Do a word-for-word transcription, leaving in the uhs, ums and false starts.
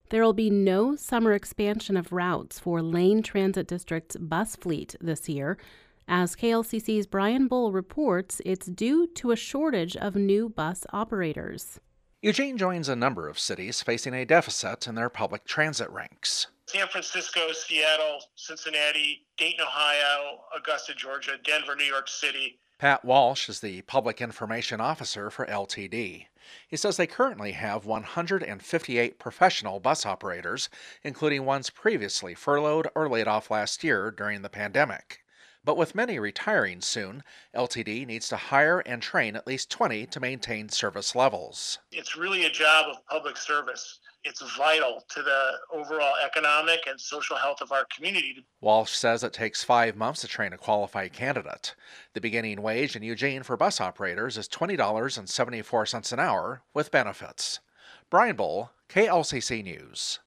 There will be no summer expansion of routes for Lane Transit District's bus fleet this year. As K L C C's Brian Bull reports, it's due to a shortage of new bus operators. Eugene joins a number of cities facing a deficit in their public transit ranks. San Francisco, Seattle, Cincinnati, Dayton, Ohio, Augusta, Georgia, Denver, New York City. Pat Walsh is the Public Information Officer for L T D. He says they currently have one hundred fifty-eight professional bus operators, including ones previously furloughed or laid off last year during the pandemic. But with many retiring soon, L T D needs to hire and train at least twenty to maintain service levels. It's really a job of public service. It's vital to the overall economic and social health of our community. Walsh says it takes five months to train a qualified candidate. The beginning wage in Eugene for bus operators is twenty dollars and seventy-four cents an hour with benefits. Brian Bull, K L C C News.